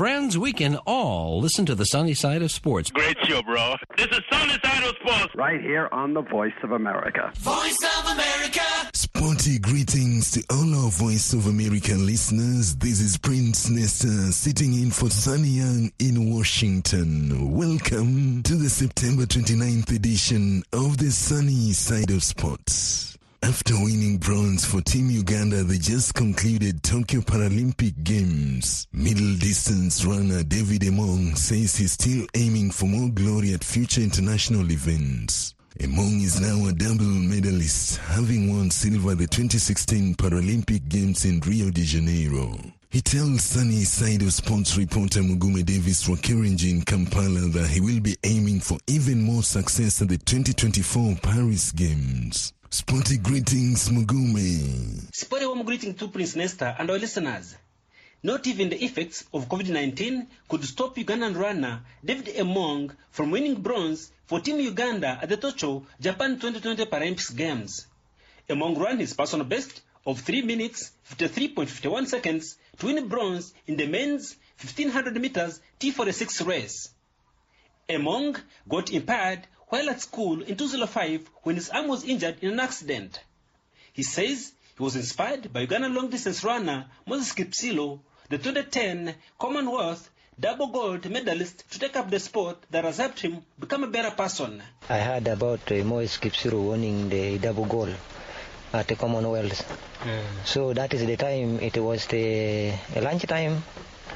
friends, we can all listen to the sunny side of sports. Great show, bro. This is Sunny Side of Sports. Right here on the Voice of America. Voice of America. Sporty greetings to all our Voice of America listeners. This is Prince Nesta sitting in for Sunny Young in Washington. Welcome to the September 29th edition of the Sunny Side of Sports. After winning bronze for Team Uganda, they just concluded Tokyo Paralympic Games. Middle distance runner David Emong says he's still aiming for more glory at future international events. Emong is now a double medalist, having won silver at the 2016 Paralympic Games in Rio de Janeiro. He tells Sunny Side of Sports reporter Mugume Davis Wakirinji in Kampala that he will be aiming for even more success at the 2024 Paris Games. Sporty greetings, Mugume. Sporty warm greeting to Prince Nesta and our listeners. Not even the effects of COVID-19 could stop Ugandan runner David Emong from winning bronze for Team Uganda at the Tokyo, Japan 2020 Paralympics Games. Emong ran his personal best of 3 minutes, 53.51 seconds to win bronze in the men's 1500 meters T46 race. Emong got impaired while at school in 2005 when his arm was injured in an accident. He says he was inspired by Ugandan long-distance runner Moses Kipsilo, the 2010 Commonwealth double gold medalist, to take up the sport that has helped him become a better person. I heard about Moses Kipsilo winning the double gold at the Commonwealth. So that is the time, it was the lunch time.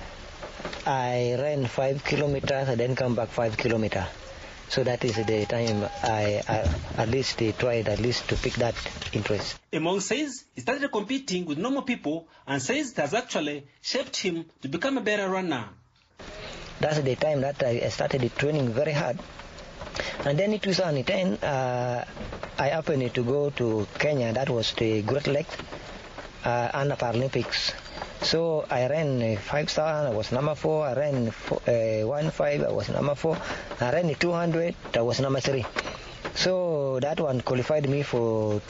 I ran 5 kilometers and then come back 5 kilometers. So that is the time I at least tried to pick that interest. Emong says he started competing with normal people and says it has actually shaped him to become a better runner. That's the time that I started training very hard. And then in 2010, I happened to go to Kenya. That was the Great Lake under Paralympics. So I ran 5,000, I was number 4. I ran 1,500, I was number 4. I ran 200, I was number 3. So that one qualified me for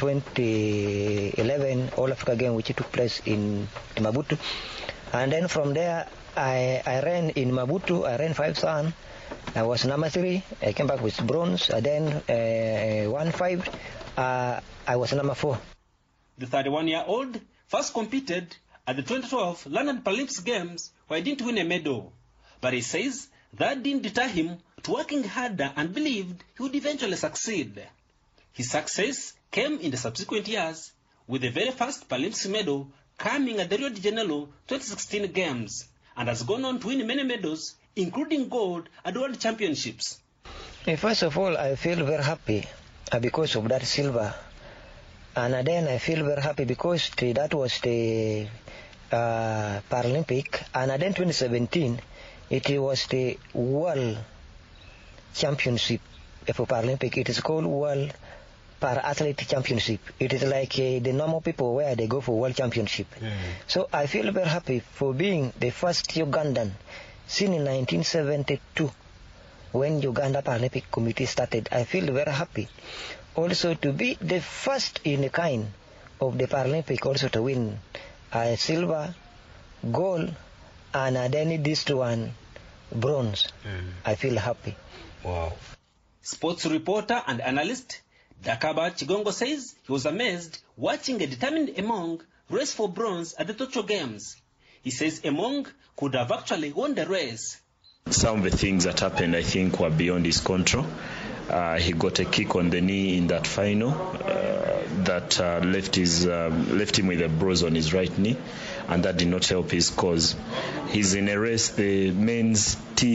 2011 All Africa Game, which took place in Maputo. And then from there, I ran in Maputo. I ran 5,000. I was number 3. I came back with bronze. And then 1,500, I was number 4. The 31-year-old first competed at the 2012 London Paralympics Games, where he didn't win a medal. But he says that didn't deter him to working harder and believed he would eventually succeed. His success came in the subsequent years, with the very first Paralympics medal coming at the Rio de Janeiro 2016 Games, and has gone on to win many medals, including gold at World Championships. First of all, I feel very happy because of that silver. And then I feel very happy because that was the Paralympic. And then 2017, it was the World Championship for Paralympic. It is called World Para-Athlete Championship. It is like the normal people where they go for World Championship. So I feel very happy for being the first Ugandan since in 1972 when Uganda Paralympic Committee started. I feel very happy also to be the first in a kind of the Paralympic also to win silver, gold, and then this one bronze. I feel happy. Wow. Sports reporter and analyst Dakaba Chigongo says he was amazed watching a determined Emong race for bronze at the Tokyo Games. He says Emong could have actually won the race. Some of the things that happened, I think, were beyond his control. He got a kick on the knee in that final that left him with a bruise on his right knee, and that did not help his cause. He's in a race, the men's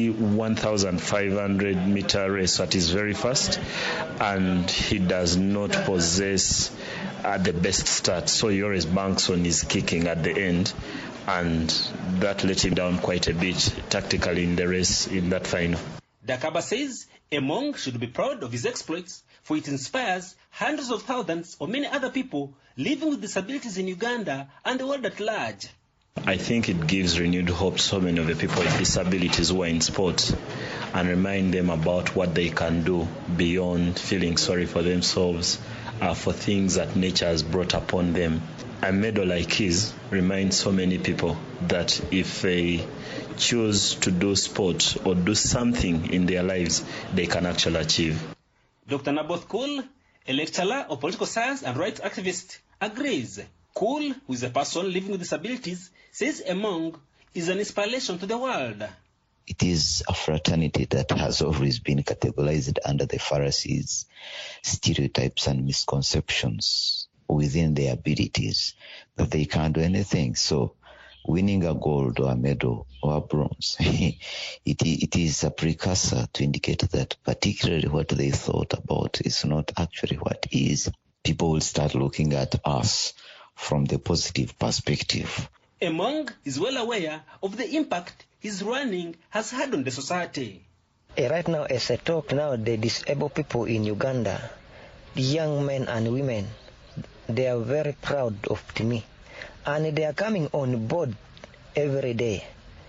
T1500 meter race, that is very fast, and he does not possess the best start, so he always banks on his kicking at the end, and that let him down quite a bit tactically in the race in that final. Dakaba says Emong should be proud of his exploits, for it inspires hundreds of thousands of many other people living with disabilities in Uganda and the world at large. I think it gives renewed hope to so many of the people with disabilities who are in sports, and remind them about what they can do beyond feeling sorry for themselves, for things that nature has brought upon them. a medal like his reminds so many people that if they choose to do sport or do something in their lives, they can actually achieve. Dr. Naboth Kul, a lecturer of political science and rights activist, agrees. Kul, who is a person living with disabilities, says a monk is an inspiration to the world. It is a fraternity that has always been categorized under the Pharisees' stereotypes and misconceptions within their abilities, that they can't do anything. So winning a gold or a medal or a bronze, it is a precursor to indicate that particularly what they thought about is not actually what is. People will start looking at us from the positive perspective. Emong is well aware of the impact his running has had on the society. Right now, as I talk now, the disabled people in Uganda, the young men and women, they are very proud of me. And they are coming on board every day.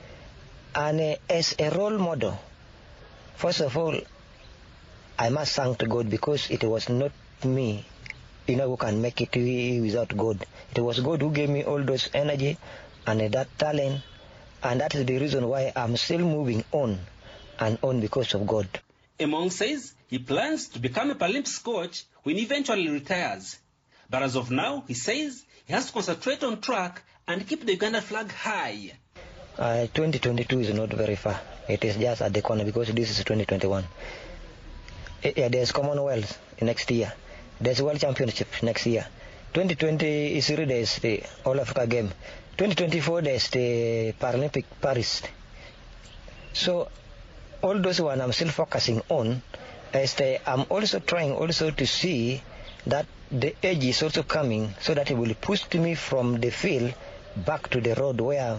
And as a role model, first of all, I must thank God because it was not me, who can make it without God. It was God who gave me all those energy and that talent. And that is the reason why I'm still moving on and on because of God. Emong says he plans to become a Paralympics coach when he eventually retires. But as of now, he says he has to concentrate on track and keep the Uganda flag high. 2022 is not very far. It is just at the corner because this is 2021. There's Commonwealth next year. There's World Championship next year. 2023 there's the All Africa Game. 2024 there's the Paralympic Paris. So all those one I'm still focusing on. I'm also trying also to see that the age is also coming so that it will push me from the field back to the road where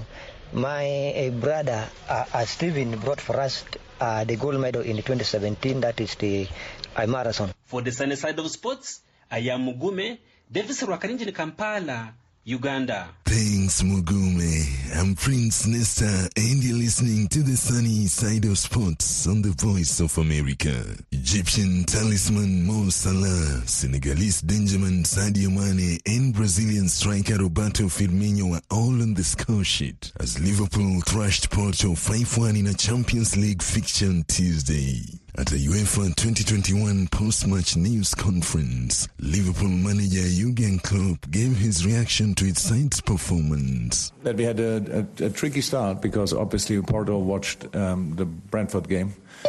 my brother Stephen brought for us the gold medal in 2017. That is the marathon. For the sunny side of sports, I am Mugume, Davis Rwakarinji in Kampala, Uganda. Thanks, Mugume. I'm Prince Nesta, and you're listening to the sunny side of sports on the Voice of America. Egyptian talisman Mo Salah, Senegalese dangerman Sadio Mane, and Brazilian striker Roberto Firmino were all on the score sheet as Liverpool thrashed Porto 5-1 in a Champions League fixture on Tuesday. At a UEFA 2021 post-match news conference, Liverpool manager Jurgen Klopp gave his reaction to its side's performance. That we had a tricky start because obviously Porto watched the Brentford game.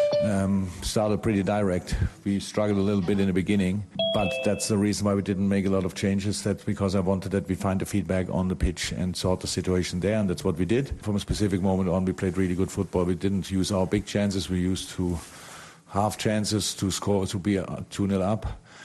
Started pretty direct. We struggled a little bit in the beginning, but that's the reason why we didn't make a lot of changes. That's because I wanted that we find the feedback on the pitch and sort the situation there, and that's what we did. From a specific moment on, we played really good football. We didn't use our big chances. We used to half chances to score, to be 2-0 up.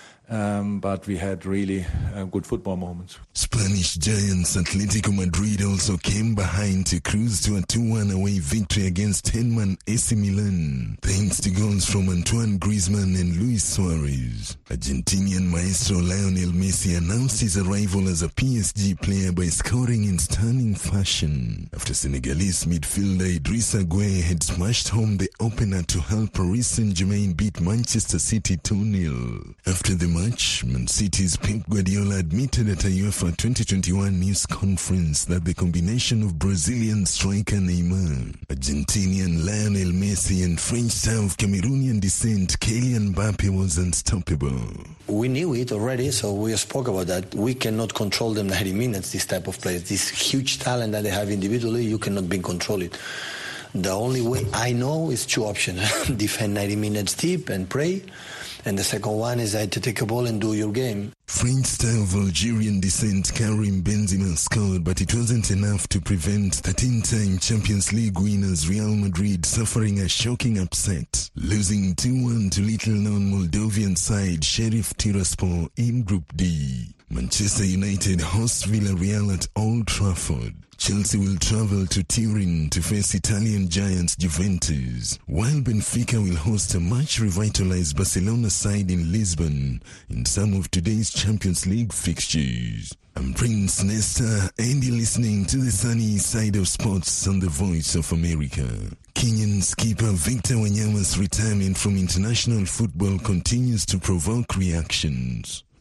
But we had really good football moments. Spanish giants Atletico Madrid also came behind to cruise to a 2-1 away victory against 10-man AC Milan, thanks to goals from Antoine Griezmann and Luis Suarez. Argentinian maestro Lionel Messi announced his arrival as a PSG player by scoring in stunning fashion after Senegalese midfielder Idrissa Gueye had smashed home the opener to help Paris Saint-Germain beat Manchester City 2-0. After the match, Man City's Pep Guardiola admitted at a UEFA 2021 news conference that the combination of Brazilian striker Neymar, Argentinian Lionel Messi, and French star of Cameroonian descent Kylian Mbappe was unstoppable. We knew it already, so we spoke about that. We cannot control them 90 minutes, this type of players. This huge talent that they have individually, you cannot control it. The only way I know is two options. Defend 90 minutes deep and pray. And the second one is to take a ball and do your game. French star of Algerian descent Karim Benzema scored, but it wasn't enough to prevent 13-time Champions League winners Real Madrid suffering a shocking upset, losing 2-1 to little-known Moldovan side Sheriff Tiraspol in Group D. Manchester United host Villarreal at Old Trafford. Chelsea will travel to Turin to face Italian giants Juventus, while Benfica will host a much-revitalized Barcelona side in Lisbon in some of today's Champions League fixtures. I'm Prince Nesta, and you're listening to the sunny side of sports on the Voice of America. Kenyan skipper Victor Wanyama's retirement from international football continues to provoke reactions.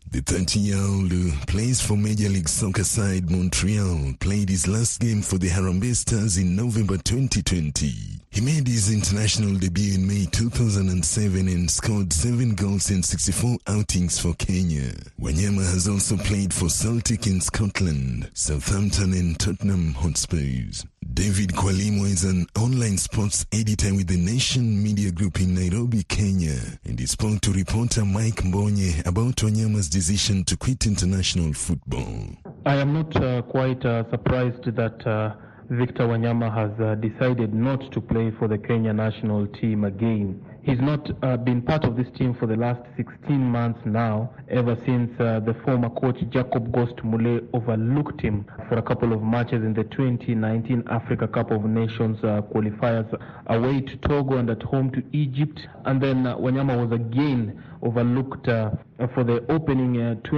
The 30-year-old who plays for Major League Soccer side Montreal played his last game for the Harambee Stars in November 2020. He made his international debut in May 2007 and scored 7 goals in 64 outings for Kenya. Wanyama has also played for Celtic in Scotland, Southampton and Tottenham Hotspurs. David Kwalimo is an online sports editor with the Nation Media Group in Nairobi, Kenya, and he spoke to reporter Mike Mbonye about Wanyama's decision to quit international football. I am not quite surprised that Victor Wanyama has decided not to play for the Kenya national team again. He's not been part of this team for the last 16 months now, ever since the former coach Jacob Ghost Mulee overlooked him for a couple of matches in the 2019 Africa Cup of Nations qualifiers away to Togo and at home to Egypt. And then Wanyama was again overlooked for the opening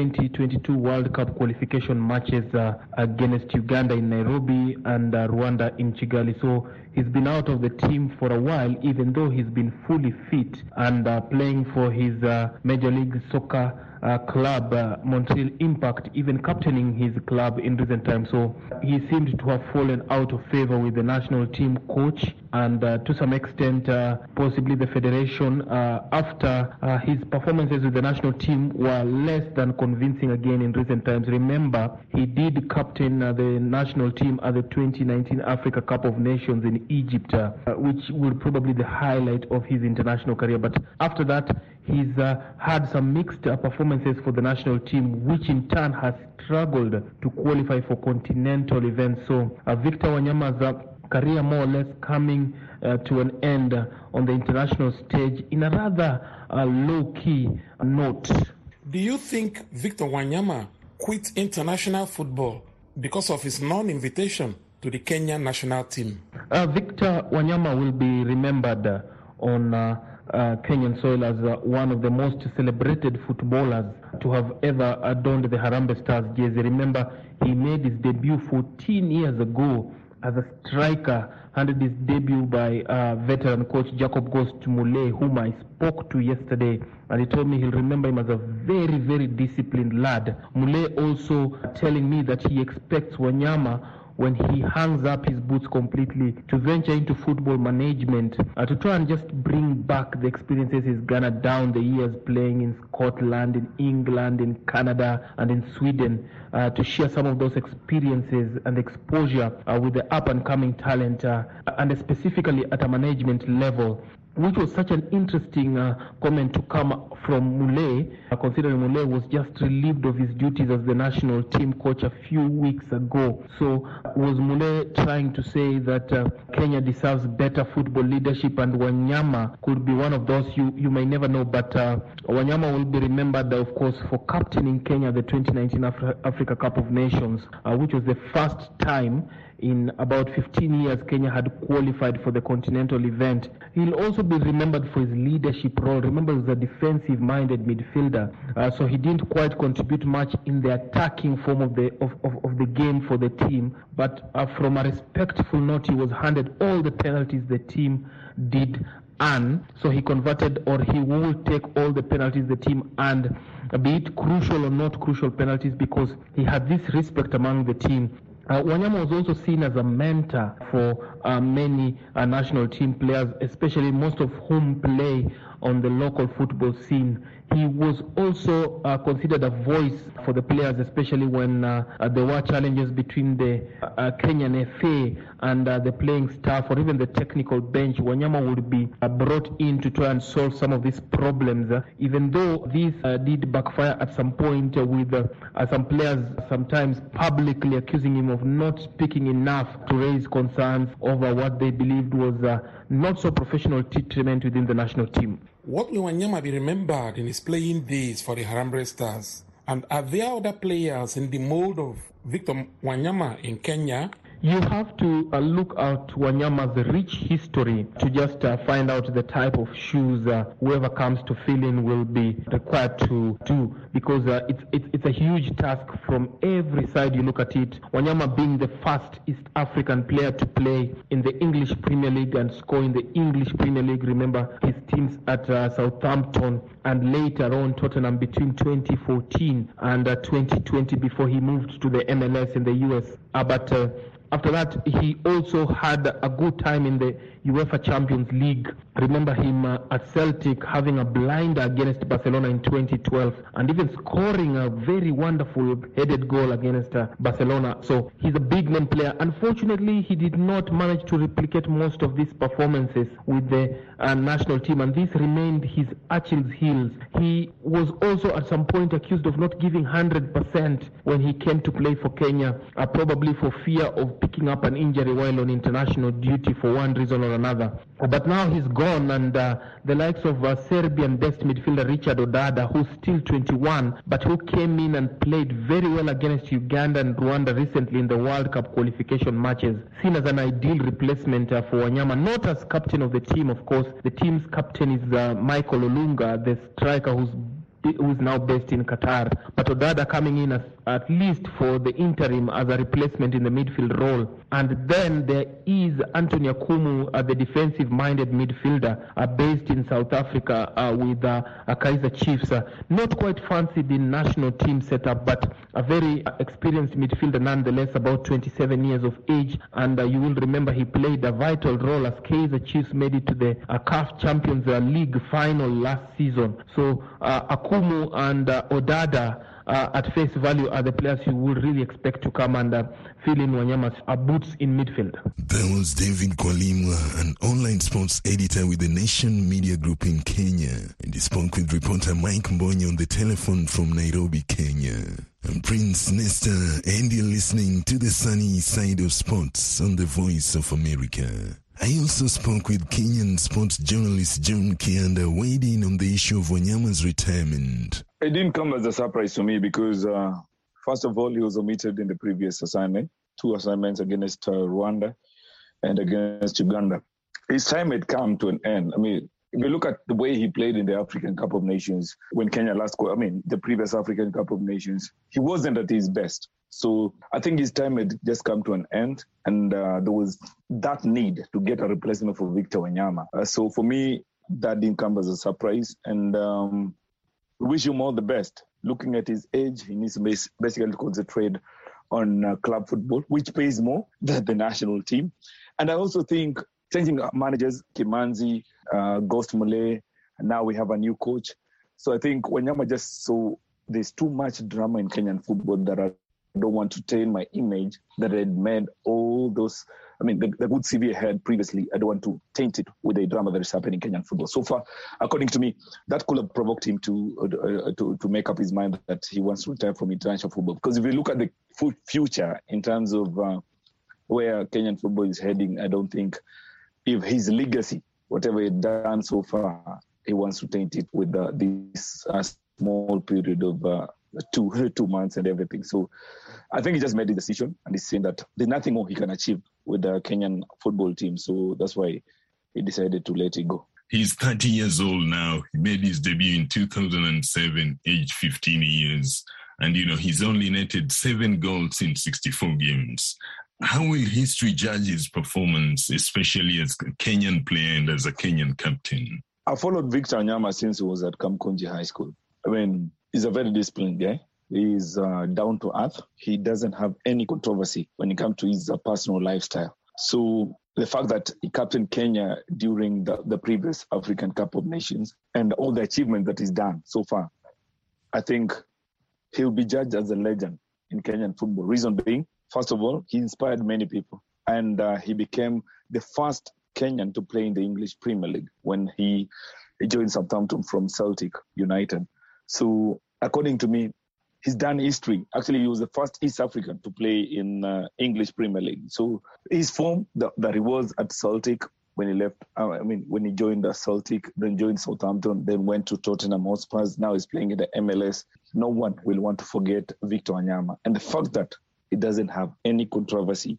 2022 World Cup qualification matches against Uganda in Nairobi and Rwanda in Kigali. So he's been out of the team for a while, even though he's been fully fit and playing for his Major League Soccer club, Montreal Impact, even captaining his club in recent times. So he seemed to have fallen out of favor with the national team coach and to some extent possibly the federation after his performances with the national team were less than convincing again in recent times. Remember, he did captain the national team at the 2019 Africa Cup of Nations in Egypt, which was probably the highlight of his international career. But after that, he's had some mixed performances for the national team, which in turn has struggled to qualify for continental events. So Victor Wanyama's career more or less coming to an end on the international stage in a rather low-key note. Do you think Victor Wanyama quit international football because of his non-invitation to the Kenyan national team? Victor Wanyama will be remembered on Kenyan soil as one of the most celebrated footballers to have ever adorned the Harambee Stars jersey. Remember, he made his debut 14 years ago as a striker, handed his debut by veteran coach Jacob Ghost Mulee, whom I spoke to yesterday, and he told me he'll remember him as a very, very disciplined lad. Mulee also telling me that he expects Wanyama, when he hangs up his boots completely, to venture into football management, to try and just bring back the experiences he's garnered down the years playing in Scotland, in England, in Canada, and in Sweden, to share some of those experiences and exposure with the up-and-coming talent, and specifically at a management level, which was such an interesting comment to come from Mulee, considering Mulee was just relieved of his duties as the national team coach a few weeks ago. So was Mulee trying to say that Kenya deserves better football leadership, and Wanyama could be one of those? You may never know, but Wanyama will be remembered, of course, for captaining Kenya the 2019 Africa Cup of Nations, which was the first time in about 15 years Kenya had qualified for the continental event. He'll also be remembered for his leadership role. Remember, he was a defensive-minded midfielder, so he didn't quite contribute much in the attacking form of the game for the team. But from a respectful note, he was handed all the penalties the team did earn. So he converted, or he will take all the penalties the team earned, be it crucial or not crucial penalties, because he had this respect among the team. Wanyama was also seen as a mentor for many national team players, especially most of whom play on the local football scene. He was also considered a voice for the players, especially when there were challenges between the Kenyan FA and the playing staff, or even the technical bench. Wanyama would be brought in to try and solve some of these problems, even though these did backfire at some point with some players sometimes publicly accusing him of not speaking enough to raise concerns over what they believed was not so professional treatment within the national team. What will Wanyama be remembered in his playing days for the Harambee Stars? And are there other players in the mold of Victor Wanyama in Kenya? You have to look at Wanyama's rich history to just find out the type of shoes whoever comes to fill in will be required to do, because it's a huge task from every side you look at it. Wanyama being the first East African player to play in the English Premier League and score in the English Premier League. Remember his teams at Southampton and later on Tottenham between 2014 and 2020 before he moved to the MLS in the US. But after that, he also had a good time in the UEFA Champions League. Remember him at Celtic having a blinder against Barcelona in 2012 and even scoring a very wonderful headed goal against Barcelona. So he's a big name player. Unfortunately, he did not manage to replicate most of these performances with the national team, and this remained his Achilles heels. He was also at some point accused of not giving 100% when he came to play for Kenya, probably for fear of picking up an injury while on international duty for one reason or another. But now he's gone, and the likes of Serbian best midfielder Richard Odada, who's still 21, but who came in and played very well against Uganda and Rwanda recently in the World Cup qualification matches, seen as an ideal replacement for Wanyama, not as captain of the team, of course. The team's captain is Michael Olunga, the striker who's now based in Qatar, but Odada coming in as, at least for the interim as a replacement in the midfield role. And then there is Anthony Akumu, the defensive-minded midfielder based in South Africa with Kaizer Chiefs. Not quite fancied in national team setup, but a very experienced midfielder nonetheless, about 27 years of age. And you will remember he played a vital role as Kaizer Chiefs made it to the CAF Champions League final last season. So Akumu and Odada at face value are the players you would really expect to come and fill in Wanyama's boots in midfield. That was David Kwalimwa, an online sports editor with the Nation Media Group in Kenya. And he spoke with reporter Mike Mbonyi on the telephone from Nairobi, Kenya. I'm Prince Nesta, and you're listening to the sunny side of sports on the Voice of America. I also spoke with Kenyan sports journalist John Kianda, weighed in on the issue of Wanyama's retirement. It didn't come as a surprise to me because, first of all, he was omitted in the previous assignment, 2 assignments against Rwanda and against Uganda. His time had come to an end. I mean, if you look at the way he played in the African Cup of Nations when Kenya last scored, the previous African Cup of Nations, he wasn't at his best. So I think his time had just come to an end, and there was that need to get a replacement for Victor Wanyama. So for me, that didn't come as a surprise, and we wish him all the best. Looking at his age, he needs to basically concentrate on club football, which pays more than the national team. And I also think changing managers, Kimanzi, Ghost Mulee, and now we have a new coach. So I think Wanyama just saw there's too much drama in Kenyan football that I don't want to taint my image that had made all those, the good CV I had previously. I don't want to taint it with the drama that is happening in Kenyan football. So far, according to me, that could have provoked him to make up his mind that he wants to retire from international football. Because if you look at the future in terms of where Kenyan football is heading, I don't think if his legacy, whatever he's done so far, he wants to taint it with this small period of 2 months and everything. So I think he just made the decision, and he's saying that there's nothing more he can achieve with the Kenyan football team. So that's why he decided to let it go. He's 30 years old now. He made his debut in 2007, age 15 years. And, he's only netted 7 goals in 64 games. How will history judge his performance, especially as a Kenyan player and as a Kenyan captain? I followed Victor Wanyama since he was at Kamkunji High School. He's a very disciplined guy. He's down to earth. He doesn't have any controversy when it comes to his personal lifestyle. So the fact that he captained Kenya during the previous African Cup of Nations and all the achievements that he's done so far, I think he'll be judged as a legend in Kenyan football. Reason being, first of all, he inspired many people. And he became the first Kenyan to play in the English Premier League when he joined Southampton from Celtic United. So according to me, he's done history. Actually, he was the first East African to play in English Premier League. So his form that he was at Celtic when he left, when he joined Celtic, then joined Southampton, then went to Tottenham Hotspur. Now he's playing in the MLS. No one will want to forget Victor Wanyama. And the fact that he doesn't have any controversy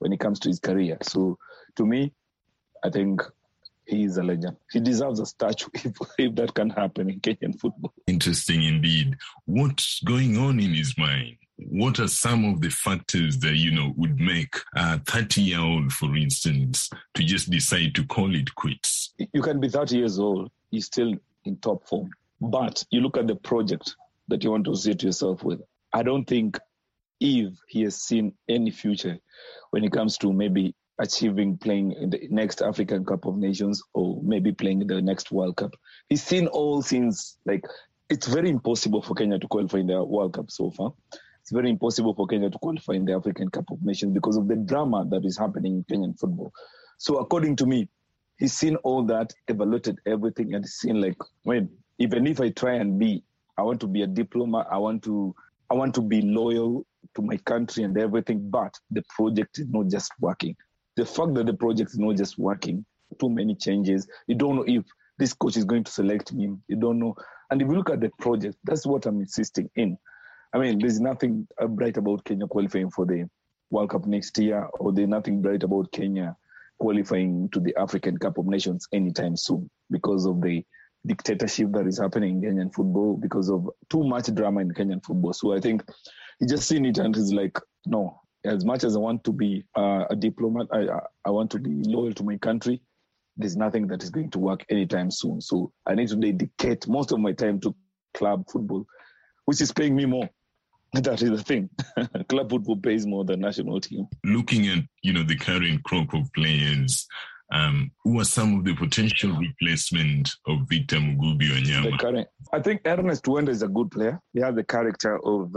when it comes to his career. So to me, I think he is a legend. He deserves a statue if that can happen in Kenyan football. Interesting indeed. What's going on in his mind? What are some of the factors that, would make a 30-year-old, for instance, to just decide to call it quits? You can be 30 years old, you're still in top form. But you look at the project that you want to set yourself with. I don't think if he has seen any future when it comes to maybe playing in the next African Cup of Nations or maybe playing in the next World Cup. He's seen all things. Like, it's very impossible for Kenya to qualify in the World Cup so far. It's very impossible for Kenya to qualify in the African Cup of Nations because of the drama that is happening in Kenyan football. So according to me, he's seen all that, evaluated everything, and he's seen even if I try and I want to be a diplomat, I want to be loyal to my country and everything, but the project is not just working. The fact that the project is not just working, too many changes, you don't know if this coach is going to select me, you don't know. And if you look at the project, that's what I'm insisting in. I mean, there's nothing bright about Kenya qualifying for the World Cup next year, or there's nothing bright about Kenya qualifying to the African Cup of Nations anytime soon because of the dictatorship that is happening in Kenyan football, because of too much drama in Kenyan football. So I think he just seen it and he's like, no, as much as I want to be a diplomat, I want to be loyal to my country, there's nothing that is going to work anytime soon. So I need to dedicate most of my time to club football, which is paying me more. That is the thing. Club football pays more than national team. Looking at, the current crop of players, who are some of the potential replacement of Victor Mugubi Wanyama? I think Ernest Wendo is a good player. He has the character of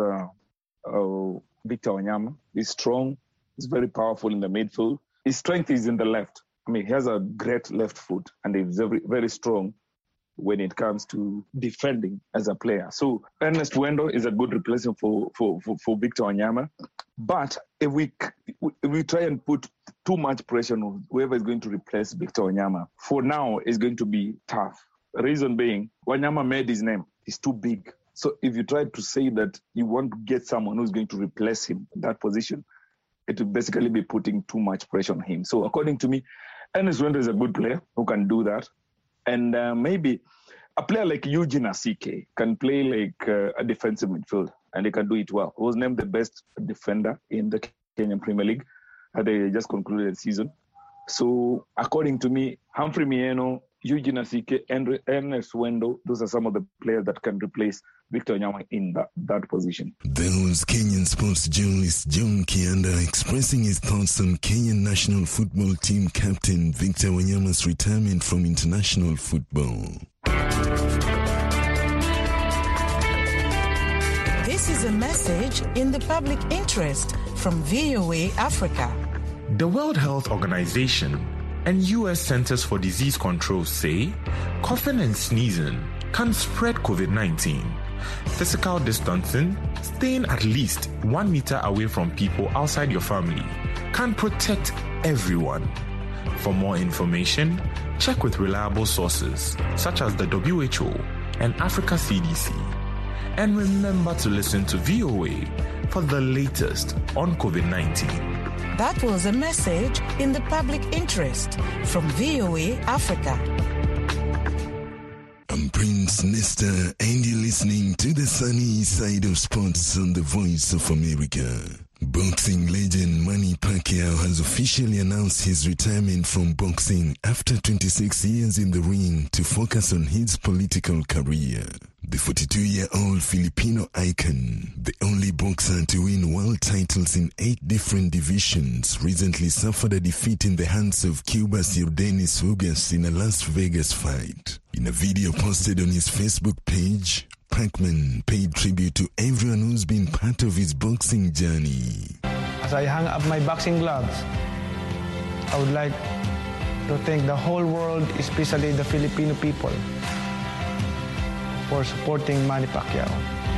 Victor Wanyama. He's strong. He's very powerful in the midfield. His strength is in the left. I mean, he has a great left foot and he's very, very strong when it comes to defending as a player. So Ernest Wendo is a good replacement for Victor Wanyama. But if we try and put too much pressure on whoever is going to replace Victor Wanyama, for now it's going to be tough. The reason being, Wanyama made his name. He's too big. So if you try to say that you want to get someone who's going to replace him in that position, it will basically be putting too much pressure on him. So according to me, Ernest Wendo is a good player who can do that. And maybe a player like Eugene Asike can play like a defensive midfield, and he can do it well. He was named the best defender in the Kenyan Premier League. They just concluded the season. So according to me, Humphrey Mieno, Eugene Asike, and Ernest Wendo, those are some of the players that can replace Victor Wanyama in that position. There was Kenyan sports journalist John Kianda expressing his thoughts on Kenyan national football team captain Victor Wanyama's retirement from international football. This is a message in the public interest from VOA Africa. The World Health Organization and U.S. Centers for Disease Control say coughing and sneezing can spread COVID-19. Physical distancing, staying at least 1 meter away from people outside your family, can protect everyone. For more information, check with reliable sources such as the WHO and Africa CDC. And remember to listen to VOA for the latest on COVID-19. That was a message in the public interest from VOA Africa. I'm Prince Nesta, and you're listening to the sunny side of sports on the Voice of America. Boxing legend Manny Pacquiao has officially announced his retirement from boxing after 26 years in the ring to focus on his political career. The 42-year-old Filipino icon, the only boxer to win world titles in 8 different divisions, recently suffered a defeat in the hands of Cuba's Yordenis Ugas in a Las Vegas fight. In a video posted on his Facebook page, Pacman paid tribute to everyone who's been part of his boxing journey. As I hang up my boxing gloves, I would like to thank the whole world, especially the Filipino people, for supporting Manny Pacquiao.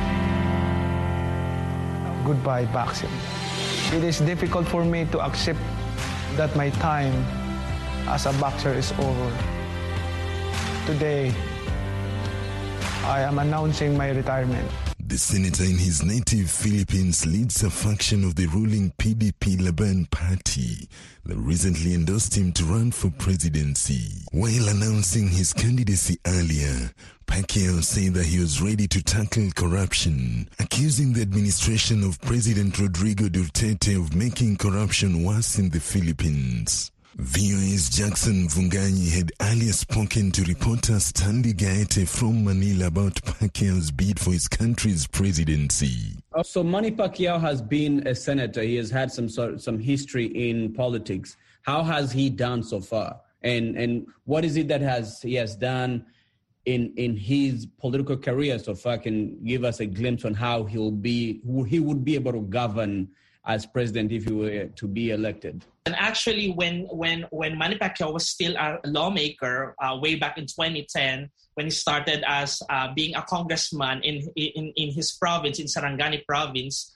Goodbye, boxing. It is difficult for me to accept that my time as a boxer is over. Today, I am announcing my retirement. The senator in his native Philippines leads a faction of the ruling PDP Laban party that recently endorsed him to run for presidency. While announcing his candidacy earlier, Pacquiao said that he was ready to tackle corruption, accusing the administration of President Rodrigo Duterte of making corruption worse in the Philippines. VOA's Jackson Vunganyi had earlier spoken to reporter Stanley Gaete from Manila about Pacquiao's bid for his country's presidency. So Manny Pacquiao has been a senator. He has had some history in politics. How has he done so far? And what is it that he has done in his political career so far? Can give us a glimpse on how he would be able to govern as president if he were to be elected? And actually, when Manny Pacquiao was still a lawmaker way back in 2010, when he started as being a congressman in his province, in Sarangani province,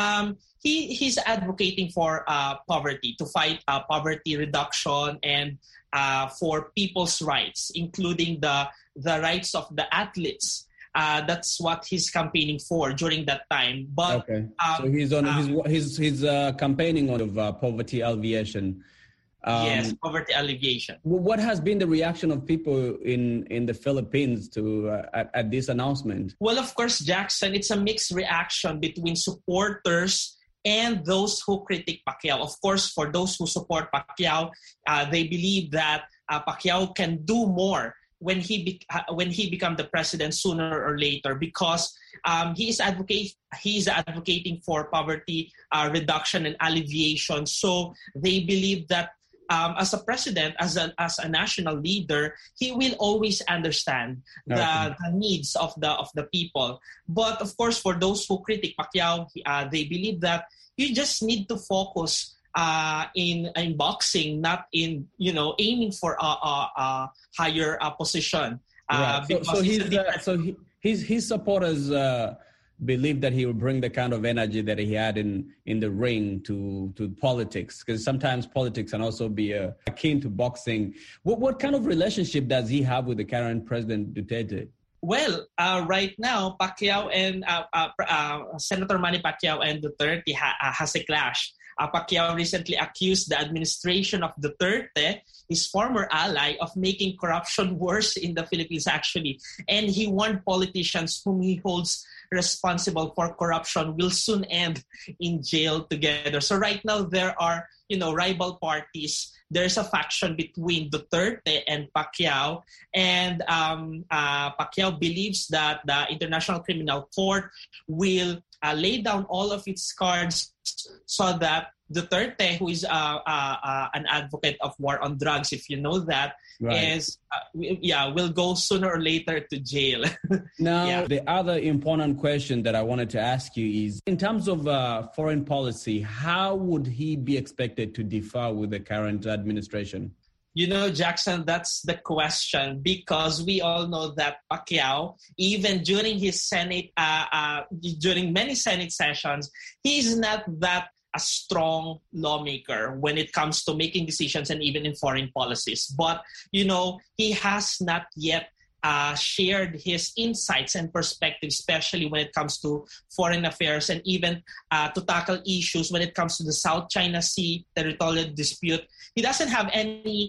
he's advocating for poverty, to fight poverty reduction and for people's rights, including the rights of the athletes. That's what he's campaigning for during that time. But okay, so he's on he's campaigning on poverty alleviation. Yes, poverty alleviation. What has been the reaction of people in the Philippines to at this announcement? Well, of course, Jackson, it's a mixed reaction between supporters and those who critique Pacquiao. Of course, for those who support Pacquiao, they believe that Pacquiao can do more when he become the president sooner or later, because he is advocating for poverty reduction and alleviation. So they believe that as a president, as a national leader, he will always understand the needs of the people. But of course, for those who critique Pacquiao, they believe that you just need to focus in boxing, not in aiming for a higher position. Right. So his supporters believe that he will bring the kind of energy that he had in the ring to politics, because sometimes politics can also be akin to boxing. What kind of relationship does he have with the current President Duterte? Well, right now, Pacquiao and Senator Manny Pacquiao and Duterte has a clash. Pacquiao recently accused the administration of Duterte, his former ally, of making corruption worse in the Philippines, actually. And he warned politicians whom he holds responsible for corruption will soon end in jail together. So right now, there are, rival parties. There's a faction between Duterte and Pacquiao. And Pacquiao believes that the International Criminal Court will lay down all of its cards so that Duterte, who is an advocate of war on drugs, if you know that, right, will go sooner or later to jail. Now, the other important question that I wanted to ask you is, in terms of foreign policy, how would he be expected to differ with the current administration? Jackson, that's the question, because we all know that Pacquiao, even during his Senate, during many Senate sessions, he's not that a strong lawmaker when it comes to making decisions and even in foreign policies. But, he has not yet shared his insights and perspectives, especially when it comes to foreign affairs and even to tackle issues when it comes to the South China Sea territorial dispute. He doesn't have any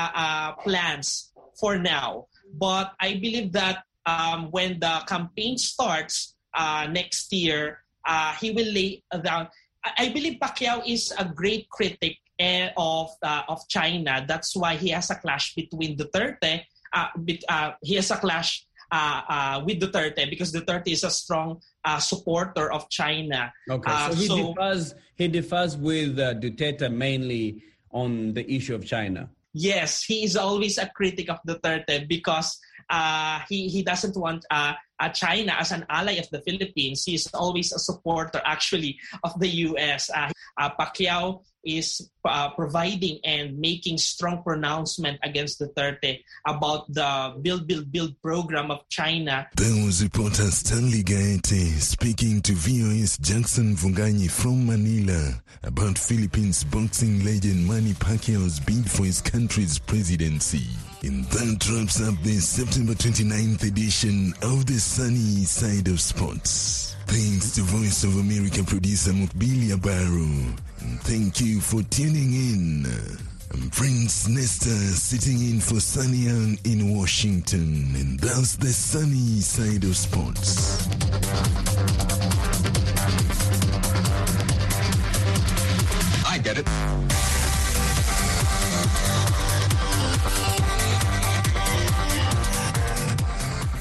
plans for now. But I believe that when the campaign starts next year, he will lay down. I believe Pacquiao is a great critic of China. That's why he has a clash between Duterte. He has a clash with Duterte because Duterte is a strong supporter of China. Okay, so he differs with Duterte mainly on the issue of China. Yes, he is always a critic of Duterte because he doesn't want China as an ally of the Philippines. He is always a supporter, actually, of the U.S. Pacquiao is providing and making strong pronouncement against Duterte about the Build program of China. That was reporter Stanley Gaete speaking to VOA's Jackson Vunganyi from Manila about Philippines boxing legend Manny Pacquiao's bid for his country's presidency. And that wraps up the September 29th edition of the Sunny Side of Sports. Thanks to Voice of America producer Mukbilia Barrow. And thank you for tuning in. I'm Prince Nesta sitting in for Sunny Young in Washington. And that's the sunny side of sports. I get it.